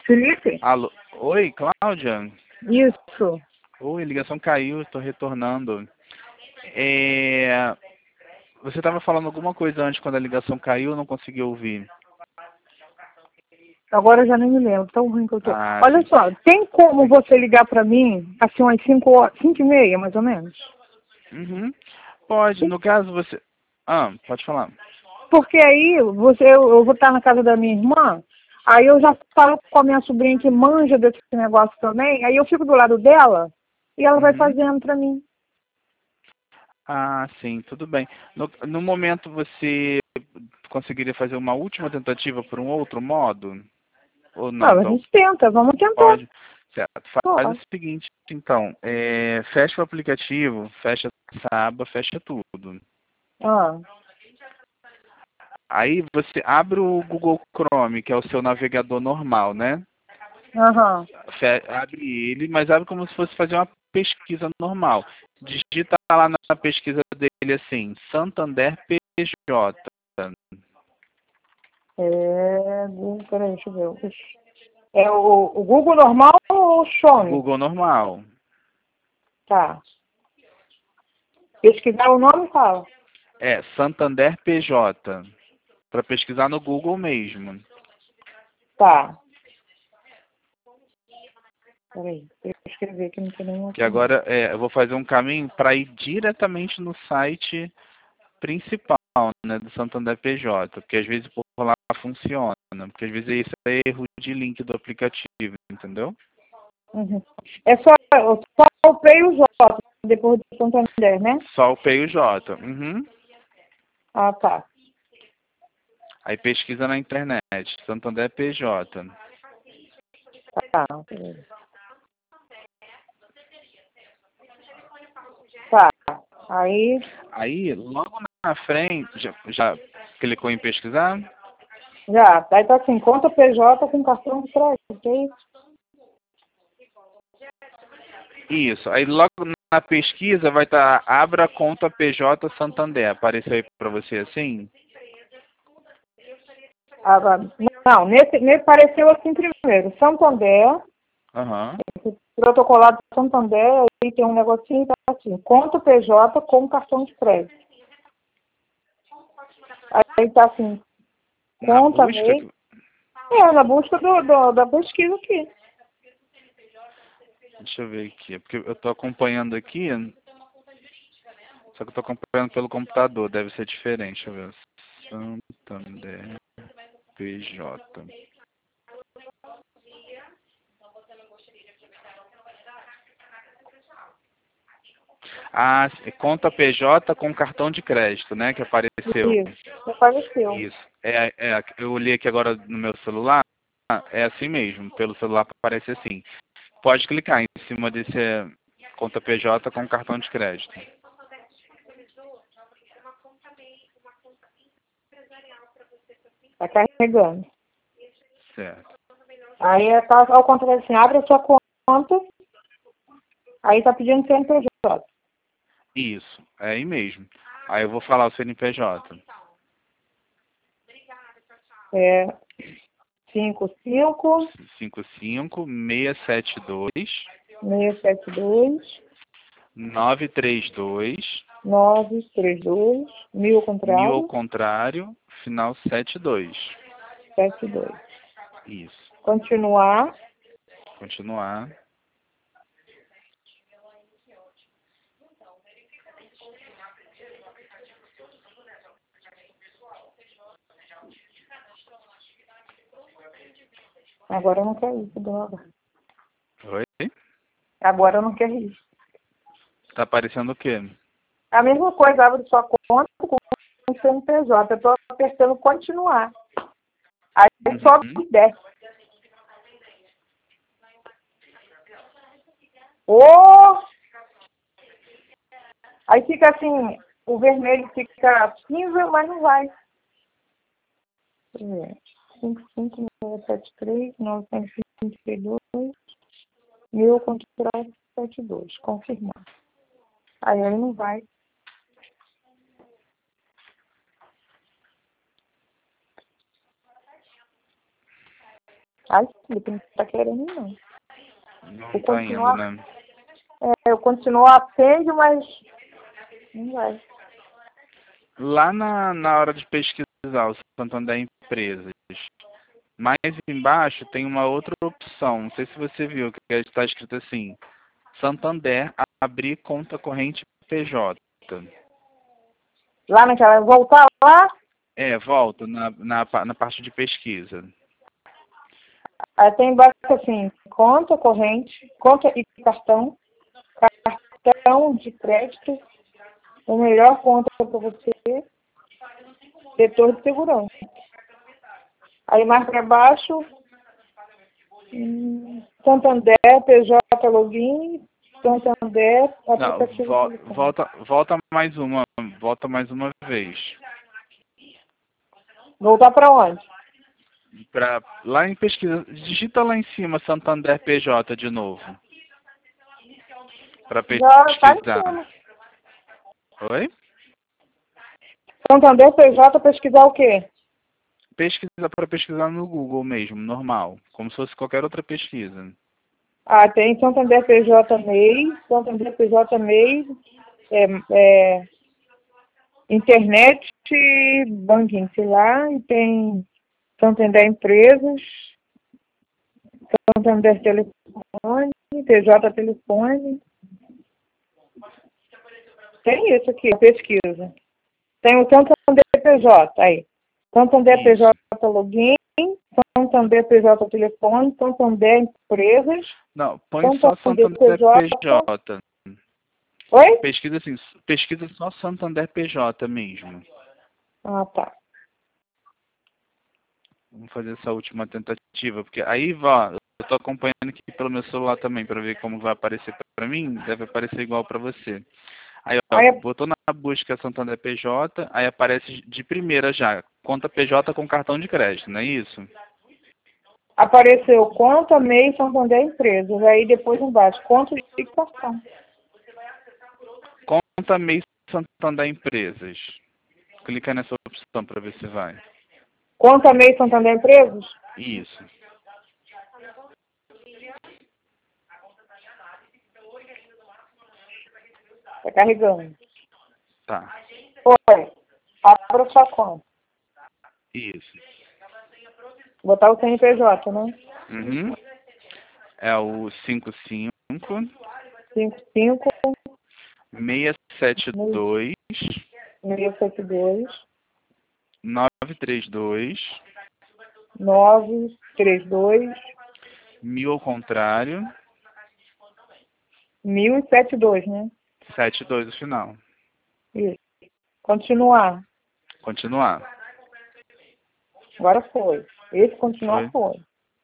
Felipe? Alô? Oi, Cláudia? Isso. Oi, ligação caiu, estou retornando. É, Você estava falando alguma coisa antes quando a ligação caiu, eu não consegui ouvir. Agora eu já nem me lembro, tão ruim que eu tô. Ah, Olha sim. só, tem como você ligar pra mim, assim, umas 5 horas, 5 e meia, mais ou menos? Uhum. Pode, no caso você... pode falar. Porque aí eu vou estar na casa da minha irmã, aí eu já falo com a minha sobrinha que manja desse negócio também, aí eu fico do lado dela e ela vai Uhum. fazendo pra mim. Ah, sim, tudo bem. No momento você conseguiria fazer uma última tentativa por um outro modo? Ou Não, não? a gente tenta, vamos tentar. Pode. Certo. Faz Pô. o seguinte, então, fecha o aplicativo, fecha essa aba, fecha tudo. Ah, Aí você abre o Google Chrome, que é o seu navegador normal, né? aham. Abre ele, mas abre como se fosse fazer uma pesquisa normal. Digita lá na pesquisa dele assim, Santander PJ. Peraí, deixa eu ver. É o Google normal ou o Chrome? Google normal. Tá. Pesquisar o nome e fala. Santander PJ. Para pesquisar no Google mesmo. Tá. Peraí, deixa eu escrever aqui, não tem nenhuma Que aqui. agora eu vou fazer um caminho para ir diretamente no site principal, né, do Santander PJ, porque às vezes por lá funciona, porque às vezes isso é erro de link do aplicativo, entendeu? Uhum. É só o P e o J, depois do Santander, né? Só o P e o J. Uhum. Ah, tá. Aí pesquisa na internet, Santander PJ. Tá, peraí. Tá. Aí, Aí, logo na frente, já clicou em pesquisar? já. Aí tá assim, conta PJ com cartão de crédito, é isso? Isso. Aí logo na pesquisa vai estar abra conta PJ Santander. Apareceu aí para você assim? Agora, não, nesse apareceu assim primeiro. Santander, Aham. protocolado Santander, aí tem um negocinho tá assim, conta PJ com cartão de crédito. Aí tá assim, Na conta busca, MEI. Na busca da pesquisa aqui. deixa eu ver aqui, porque eu estou acompanhando aqui, só que eu estou acompanhando pelo computador, deve ser diferente. Deixa eu ver. Santander PJ. Ah, conta PJ com cartão de crédito, né? Que apareceu. Isso, apareceu. Isso. Eu olhei aqui agora no meu celular. É assim mesmo. Pelo celular aparece assim. Pode clicar em cima desse conta PJ com cartão de crédito. Tá carregando. Certo. Aí tá ao contrário assim, abre a sua conta, aí tá pedindo CNPJ. Isso. É aí mesmo. Aí eu vou falar o CNPJ. É 55 55 672 932 932 1000 ao 1000 ao contrário, contrário, final 72. 72. Isso. Continuar. Continuar. Agora eu não quero isso, droga. Oi? Agora eu não quero isso. Tá aparecendo o quê? A mesma coisa, abre sua conta com o CNPJ. Eu tô apertando continuar. Aí sobe Uhum. e desce. Ô! Aí fica assim, o vermelho fica cinza, mas não vai. Deixa eu ver. 55673 922 1000 contrário 72. Confirmar. Aí ele não vai. Ai, Felipe, não tá querendo, não. Não tá indo, né? Eu continuo atende, mas não vai. Lá na hora de pesquisar o Santander Empresas, mais embaixo tem uma outra opção. Não sei se você viu, que está escrito assim: Santander, abrir conta corrente PJ. Lá naquela, voltar lá, Volta na parte de pesquisa. aí tem embaixo assim, conta corrente, conta e cartão de crédito, o melhor conta para você, setor de segurança. Aí mais para baixo, Santander, PJ Login, Santander, aplicativo. Não, volta mais uma vez. Voltar para onde? Lá em pesquisa, digita lá em cima Santander PJ de novo. Para pesquisar. Oi? Santander PJ pesquisar o quê? Pesquisa para pesquisar no Google mesmo, normal. Como se fosse qualquer outra pesquisa. Tem Santander PJ MEI, Santander PJ MEI, internet, banking, sei lá, e tem Santander Empresas, Santander Telefone, PJ Telefone. Tem isso aqui, a pesquisa. Tem o Santander PJ, aí. Santander PJ Login, Santander PJ Telefone, Santander Empresas. Não, põe só Santander PJ. Oi? Pesquisa só Santander PJ mesmo. Tá. Vamos fazer essa última tentativa, porque aí eu tô acompanhando aqui pelo meu celular também para ver como vai aparecer para mim, deve aparecer igual para você. Aí, botou na busca Santander PJ, aí aparece de primeira já, conta PJ com cartão de crédito, não é isso? Apareceu conta, MEI, Santander Empresas, aí depois embaixo, conta e cartão. Conta MEI Santander Empresas. Clica nessa opção para ver se vai. Conta MEI Santander Empresas? Isso. Tá carregando. Tá. Oi, abra sua conta. Isso. Botar o CNPJ, né? Uhum. É o 55 55 672 672 932 932 1000 ao contrário 1072, né? 72 no final. Isso. Continuar. Continuar. Agora foi. Esse continuar foi.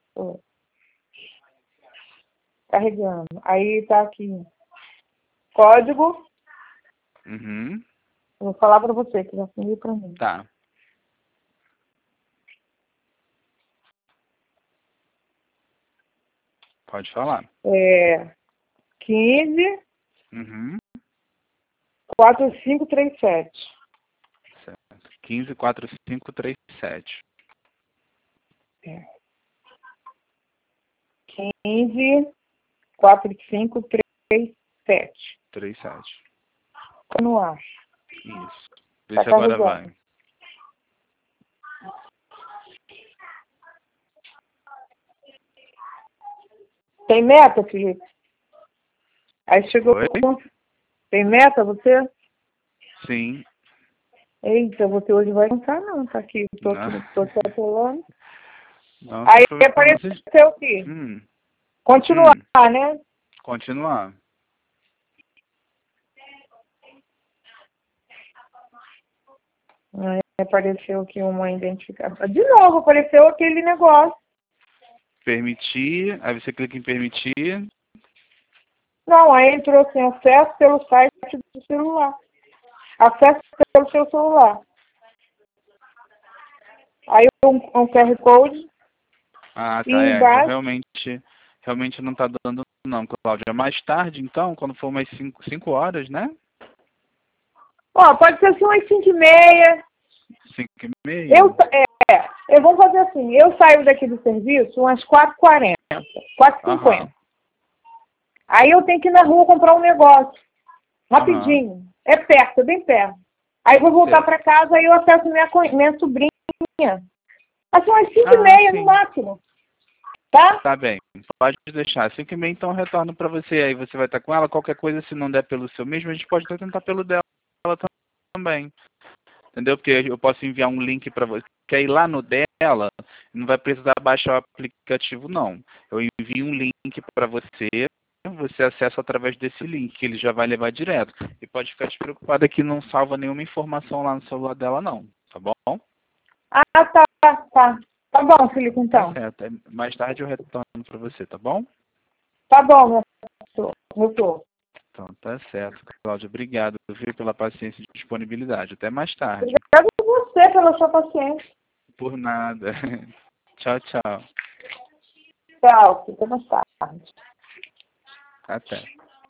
Carregando. Aí tá aqui. Código. Uhum. Eu vou falar para você, que já sumiu para mim. Tá. Pode falar. 15 Uhum. 4537. Certo. 154537. 15 4537. 37. No ar. Isso. Vê Tá se agora carregando. vai. Tem meta, Felipe? Aí chegou. Oi? Tem meta você? Sim. Eita, você hoje vai cantar não, tá aqui. Tô pulando. Não, Aí apareceu aqui. Continuar, né? Continuar. Aí apareceu aqui uma identificação. De novo, apareceu aquele negócio. Permitir. Aí você clica em permitir. Não, aí entrou assim, acesso pelo site do celular. Acesso pelo seu celular. Aí um QR Code. Ah, tá. Embaixo, Realmente não tá dando não, Cláudia. Mais tarde, então, quando for mais 5 horas, né? pode ser assim umas 5h30. 5h30? Vamos fazer assim, eu saio daqui do serviço umas 4h40, 4h50. Aí eu tenho que ir na rua comprar um negócio, rapidinho. É perto, é bem perto. Aí vou voltar para casa e eu acesso minha sobrinha. Assim, umas 5h30 no máximo. Tá? Tá bem, pode deixar. 5h30 então eu retorno para você. Aí você vai estar com ela. Qualquer coisa, se não der pelo seu mesmo, a gente pode até tentar pelo dela também. Entendeu? Porque eu posso enviar um link para você. Quer ir lá no dela, não vai precisar baixar o aplicativo, não. Eu envio um link para você. Você acessa através desse link, que ele já vai levar direto. E pode ficar despreocupada que não salva nenhuma informação lá no celular dela, não. Tá bom? Ah, tá. Tá bom, Felipe, então. Tá certo. Mais tarde eu retorno para você, tá bom? Tá bom, meu senhor. Então, tá certo, Cláudia. Obrigado, viu, pela paciência e disponibilidade. Até mais tarde. Obrigada a você pela sua paciência. Por nada. Tchau, tchau. Tchau, até mais tarde. Até.